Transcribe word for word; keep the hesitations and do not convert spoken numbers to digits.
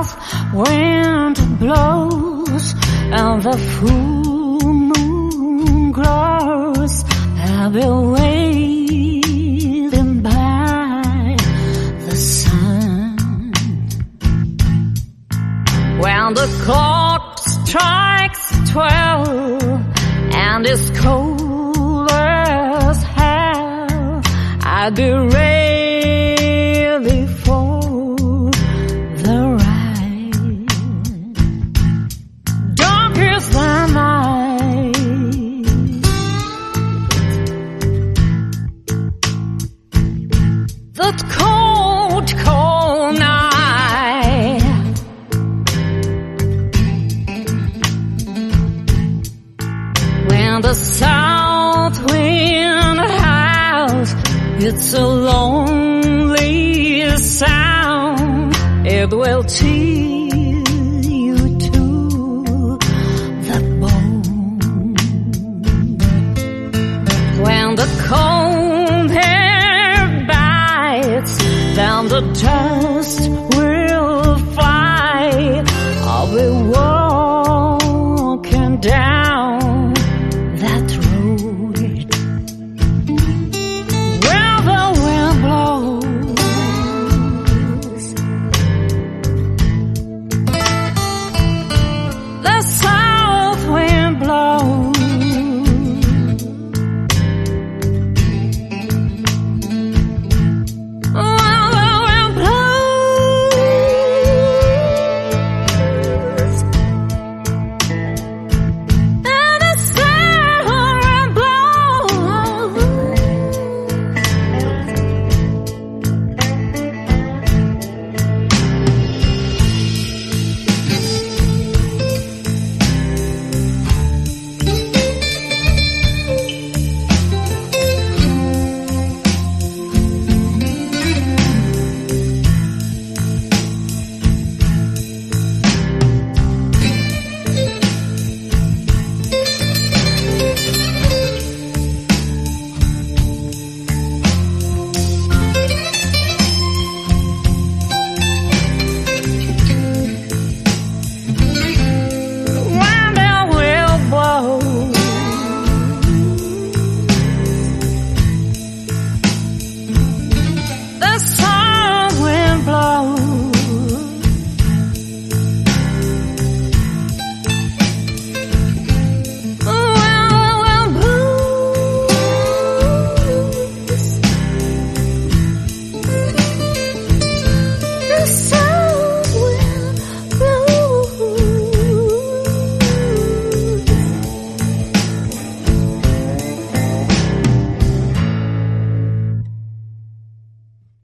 south wind blows and the full moon glows, I'll be waiting by the sun. When the clock strikes twelve and it's cold as hell, I'll be ready for the ride. Dark is the night, that cold, cold night. When the south wind howls, it's a lonely sound. It will chill you to the bone. When the cold air bites down the dust